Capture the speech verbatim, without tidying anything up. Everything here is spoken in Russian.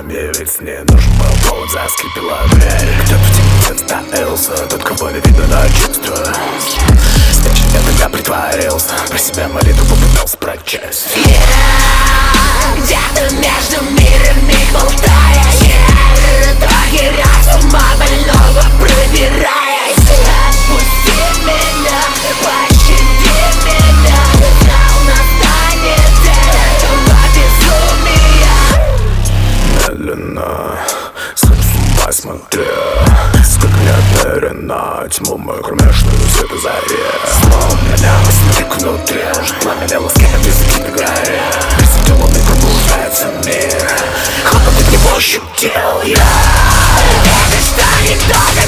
Мне ведь не нужен был повод, заскрипела дверь. Кто-то в тебе представился, тот, кого не видно, но чувство. Значит, я тогда притворился, про себя молитву попытался прочесть. Yeah, где-то между мирами болтаясь, yeah, итоги разума больного пробираясь. Отпусти меня, пощади меня, знал, настанет день этого безумия. Медленно, схожу с ума, смотря, сколько не отмерено тьму мою кромешную света заре. Словно лялась навек внутри, уже пламя ласкает языки на горе. Рассветленный пробуждается мир, хлопот от него ощутил я. Это станет только